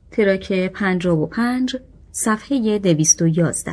تراک 55 صفحه 211.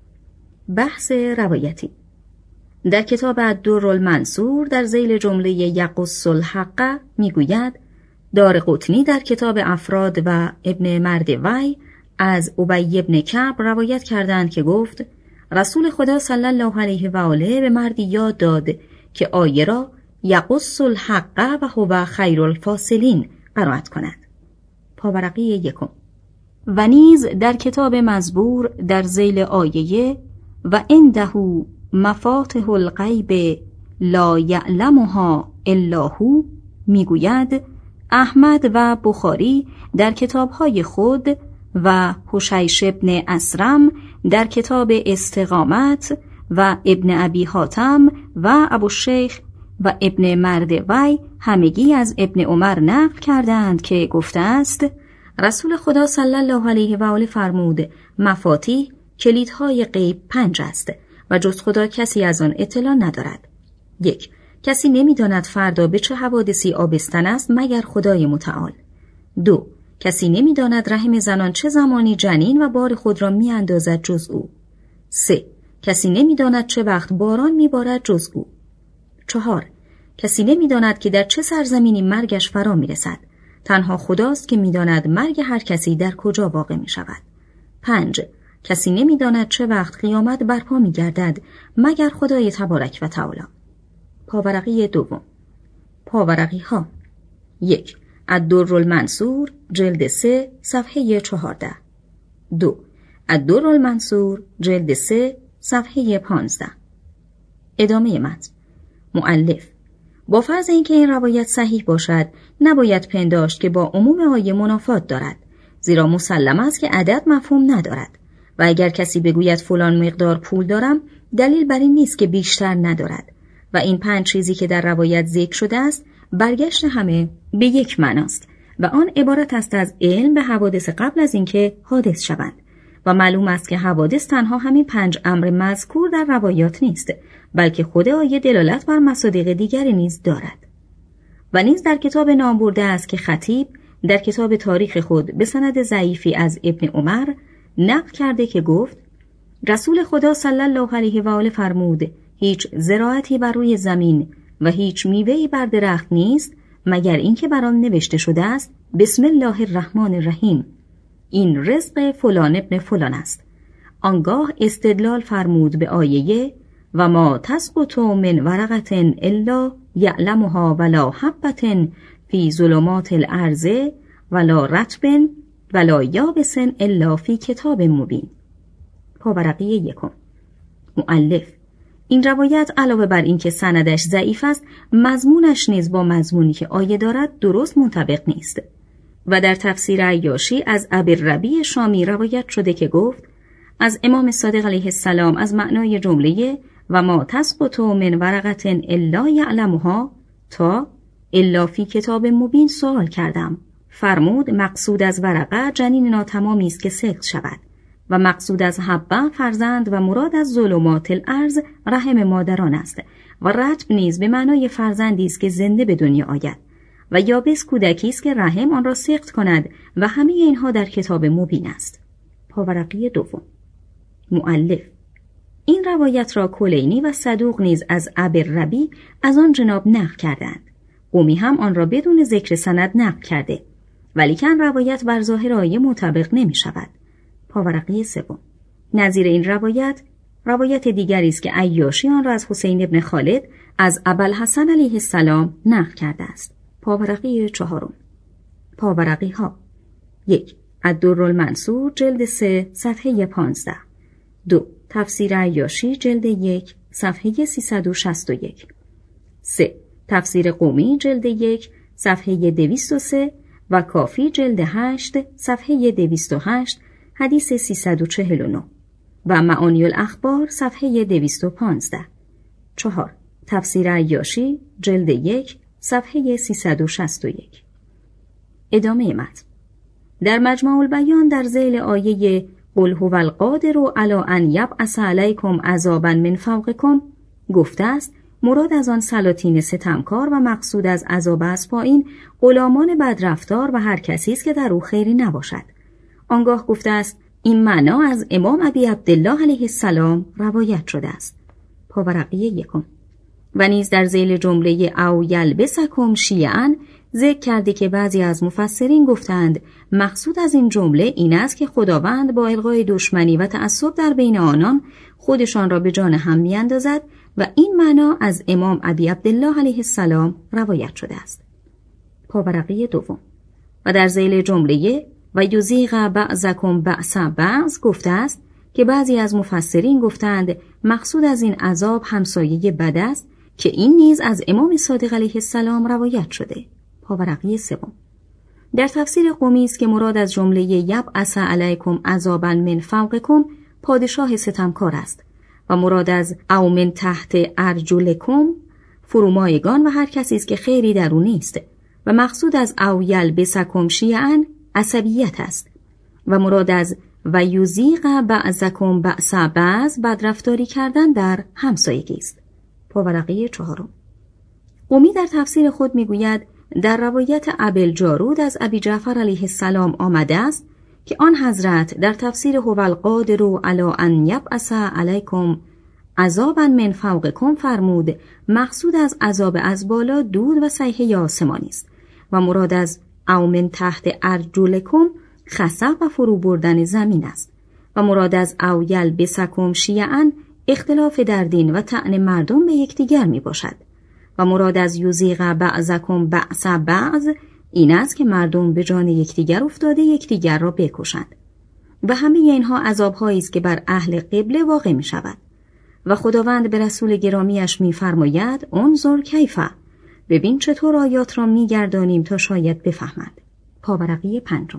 بحث روایتی. در کتاب الدرالمنصور در ذیل جمله یقص الحق میگوید دارقطنی در کتاب افراد و ابن مردوی از ابی بن کعب روایت کردند که گفت رسول خدا صلی الله علیه و آله به مردی یاد داد که آیه را یقص الحق و هو خیر الفاصلین قرائت کند. پاورقی یکم. و نیز در کتاب مزبور در ذیل آیه و عنده مفاتح الغیب لا یعلمها الا هو میگوید احمد و بخاری در کتابهای خود و حشیش ابن اسرم در کتاب استقامت و ابن ابی حاتم و ابوالشیخ و ابن مردوی همگی از ابن عمر نقل کردند که گفته است رسول خدا صلی الله علیه و آله فرمود مفاتیح کلیدهای غیب 5 است و جز خدا کسی از آن اطلاع ندارد. 1. کسی نمی‌داند فردا به چه حوادثی آبستن است مگر خدای متعال. 2. کسی نمی‌داند رحم زنان چه زمانی جنین و بار خود را می‌اندازد جز او. 3. کسی نمی‌داند چه وقت باران می‌بارد جز او. 4. کسی نمی‌داند که در چه سرزمینی مرگش فرا می‌رسد. تنها خداست که می‌داند مرگ هر کسی در کجا واقع می‌شود. 5. کسی نمی‌داند چه وقت قیامت برپا می‌گردد مگر خدای تبارک و تعالی. پاورقی دوم. پاورقی ها. 1. الدرالمنصور جلد 3 صفحه 14. 2. الدرالمنصور جلد 3 صفحه 15. ادامه متن. مؤلف با فرض اینکه این روایت صحیح باشد نباید پنداشت که با عموم آیه منافات دارد، زیرا مسلم است که عدد مفهوم ندارد و اگر کسی بگوید فلان مقدار پول دارم دلیل بر این نیست که بیشتر ندارد و این 5 چیزی که در روایت ذکر شده است برگشت همه به یک معناست و آن عبارت است از علم به حوادث قبل از اینکه حادث شوند و معلوم است که حوادث تنها همین 5 امر مذکور در روایات نیست بلکه خود آیه دلالت بر مصادیق دیگری نیز دارد. و نیز در کتاب نام برده است که خطیب در کتاب تاریخ خود به سند ضعیفی از ابن عمر نقل کرده که گفت رسول خدا صلی الله علیه و آله فرمود هیچ زراعتی بر روی زمین و هیچ میوه‌ای بر درخت نیست مگر اینکه بر آن نوشته شده است بسم الله الرحمن الرحیم این رزق فلان ابن فلان است. آنگاه استدلال فرمود به آیه و ما تسقط من ورقة الا یعلمها ولا حبة فی ظلمات الارض ولا رطب ولا یابس الا فی کتاب مبین. پاورقی یکم. مؤلف این روایت علاوه بر اینکه سندش ضعیف است مضمونش نیز با مضمونی که آیه دارد درست منطبق نیست و در تفسیر عیاشی از ابوالربیع شامی روایت شده که گفت از امام صادق علیه السلام از معنای جمله و ما تسقط من ورقة الا یعلمها تا الا فی کتاب مبین سوال کردم. فرمود مقصود از ورقه جنین ناتمامی است که سقط شود و مقصود از حبه فرزند و مراد از ظلمات الارض رحم مادران است و رطب نیز به معنای فرزندی است که زنده به دنیا آید و یابس کودکی است که رحم آن را سقط کند و همه اینها در کتاب مبین است. پاورقی دوم. مؤلف این روایت را کلینی و صدوق نیز از ابوالربیع از آن جناب نقل کردند. قمی هم آن را بدون ذکر سند نقل کرده ولیکن روایت بر ظاهر آیه مطابق نمی شود. پاورقی سوم. نظیر این روایت دیگری است که عیاشی آن را از حسین ابن خالد از ابوالحسن علیه السلام نقل کرده است. پاورقی چهارم. پاورقی ها. 1. الدرالمنصور جلد 3 صفحه 15. 2. تفسیر عیاشی جلد 1 صفحه 361. 3. تفسیر قمی جلد 1 صفحه 203 و کافی جلد 8 صفحه 208 حدیث 349 و معانی الاخبار صفحه 215. 4. تفسیر عیاشی جلد 1 صفحه 361. ادامه متن. در مجمع البیان در ذیل آیه قل هو القادر علی ان یبعث علیکم عذابا من فوقکم گفته است مراد از آن سلاطین ستمکار و مقصود از عذاب از پایین غلامان بدرفتار و هر کسی است که در او خیری نباشد آنگاه گفته است این معنا از امام ابی عبدالله علیه السلام روایت شده است. پاورقی 1. و نیز در ذیل جمله او یلبسکم شیعا ذکر کرده که بعضی از مفسرین گفتند مقصود از این جمله این است که خداوند با الغای دشمنی و تعصب در بین آنان خودشان را به جان هم میاندازد و این معنا از امام ابی عبدالله علیه السلام روایت شده است. پاورقی 2. و در ذیل جمله و یذیق بعضکم بعض بعض گفته است که بعضی از مفسرین گفتند مقصود از این عذاب همسایه بد است که این نیز از امام صادق علیه السلام روایت شده. پاورقی 3. در تفسیر قمی است که مراد از جمله یبعث علیکم عذابا من فوقکم پادشاه ستمکار است و مراد از او من تحت ارجلکم فرومایگان و هر کسی است که خیری در او نیست و مقصود از او یلبسکم شیعا عصبیت است و مراد از و یذیق بعضکم بعض بعض بدرفتاری کردن در همسایگی است. پاورقی 4. قمی در تفسیر خود میگوید در روایت ابوالجارود از ابی جعفر علیه السلام آمده است که آن حضرت در تفسیر هو القادر علی ان یبعث علیکم عذابا من فوقکم فرمود مقصود از عذاب از بالا دود و صیحه آسمانی است و مراد از او من تحت ارجلکم خسف و فرو بردن زمین است و مراد از او یلبسکم شیعا اختلاف در دین و طعن مردم به یکدیگر می باشد و مراد از یذیق بعضکم بعض بعض این است که مردم به جان یکدیگر افتاده یکدیگر را بکشند و همه اینها عذاب‌هایی است که بر اهل قبله واقع می شود و خداوند به رسول گرامیش می فرماید انظر کیفه ببین چطور آیات را می گردانیم تا شاید بفهمند. پاورقی 5.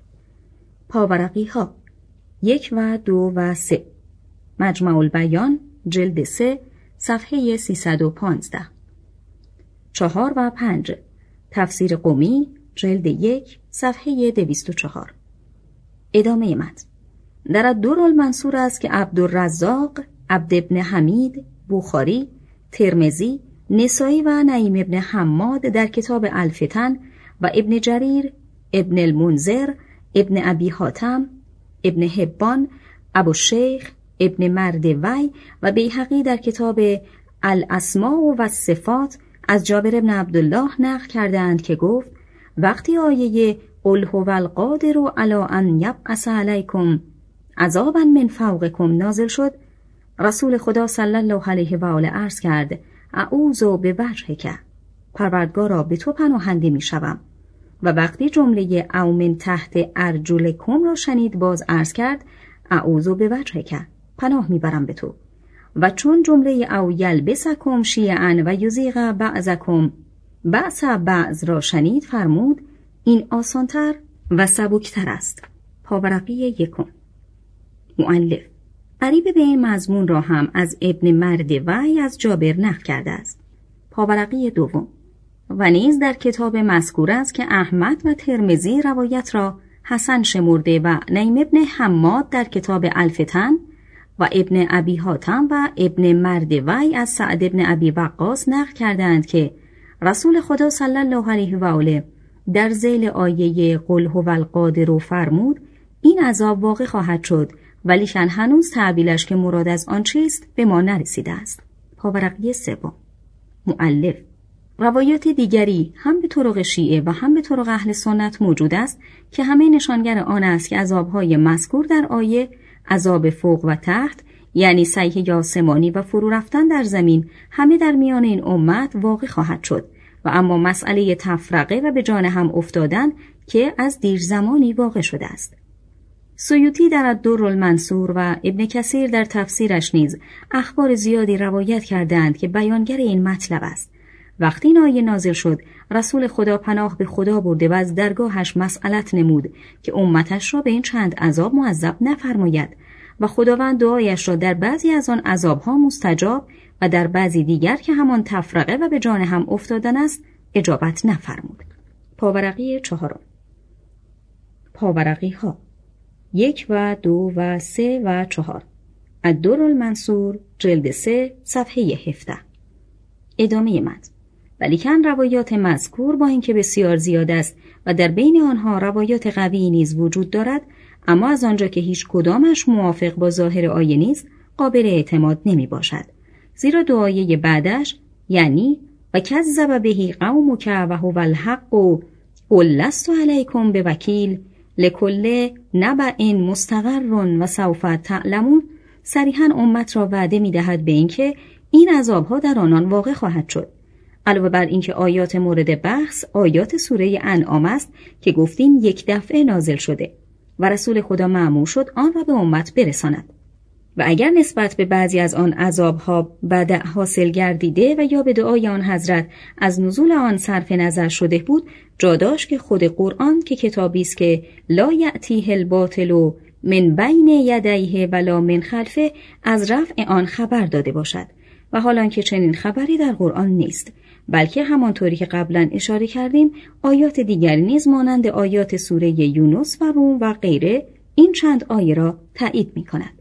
پاورقی ها 1 و 2 و 3 مجمع البیان جلد 3 صفحه 315 4 و 5 تفسیر قمی جلد 1 صفحه 204 ادامه متن در الدرالمنصور است که عبدالرزاق عبد ابن حمید بخاری ترمذی نسائی و نعیم ابن حماد در کتاب الفتن و ابن جریر ابن المنذر ابن ابی حاتم ابن حبان ابوالشیخ ابن مردوی و بیهقی در کتاب الاسماء و الصفات از جابر ابن عبدالله نقل کردند که گفت وقتی آیه قل هو القادر علی ان یبعث علیکم عذابا من فوقکم نازل شد رسول خدا صلی الله علیه و آله عرض کرد اعوذ بوجهک پروردگارا به تو پناهنده می شوم و وقتی جمله او من تحت ارجلکم را شنید باز عرض کرد اعوذ بوجهک پناه میبرم به تو و چون جمله او یلبسکم شیعا و یذیق بعضکم بعض بعض را شنید فرمود این آسانتر و سبکتر است. پاورقی 1. مؤلف قریب به این مضمون را هم از ابن مردوی از جابر نقل کرده است. پاورقی 2 و نیز در کتاب مذکور است که احمد و ترمذی روایت را حسن شمرده و نعیم ابن حماد در کتاب الفتن و ابن ابی حاتم و ابن مردوی از سعد ابن ابی وقاص نقل کردند که رسول خدا صلی الله علیه و آله در ذیل آیه قل هو القادر فرمود این عذاب واقع خواهد شد ولیکن هنوز تعبیرش که مراد از آن چیست به ما نرسیده است. پاورقی 3. مؤلف روایات دیگری هم به طرق شیعه و هم به طرق اهل سنت موجود است که همه نشانگر آن است که عذابهای مذکور در آیه عذاب فوق و تحت یعنی صیحه آسمانی و فرو رفتن در زمین همه در میان این امت واقع خواهد شد و اما مسئله تفرقه و به جان هم افتادن که از دیر زمانی واقع شده است. سیوطی در الدرالمنصور و ابن کثیر در تفسیرش نیز اخبار زیادی روایت کردند که بیانگر این مطلب است. وقتی این آیه نازل شد رسول خدا پناه به خدا برده و از درگاهش مسئلت نمود که امتش را به این چند عذاب معذب نفرماید و خداوند دعایش را در بعضی از آن عذابها مستجاب و در بعضی دیگر که همان تفرقه و به جان هم افتادن است اجابت نفرمود. پاورقی 4. پاورقی ها 1 و 2 و 3 و 4 الدرالمنصور جلد 3 صفحه 17 ادامه متن ولیکن روایات مذکور با اینکه بسیار زیاد است و در بین آنها روایات قوی نیز وجود دارد اما از آنجا که هیچ کدامش موافق با ظاهر آیه نیست قابل اعتماد نمی باشد، زیرا دعایه بعدش یعنی و کذب بهی قومک و هو الحق قل لست علیکم بوکیل لکل نبأ مستقر و سوف تعلمون صریحاً امت را وعده می‌دهد به اینکه این عذابها در آنان واقع خواهد شد. علاوه بر اینکه آیات مورد بحث آیات سوره انعام است که گفتیم یک دفعه نازل شده و رسول خدا مأمور شد آن را به امت برساند. و اگر نسبت به بعضی از آن عذابها بدع حاصل گردیده و یا به دعای آن حضرت از نزول آن صرف نظر شده بود، جا داشت که خود قرآن که کتابی است که لا یأتیه الباطل من بین یدیه ولا من خلفه از رفع آن خبر داده باشد و حالان که چنین خبری در قرآن نیست، بلکه همانطوری که قبلا اشاره کردیم آیات دیگری نیز مانند آیات سوره یونس و روم و غیره این چند آیه را تایید می کند.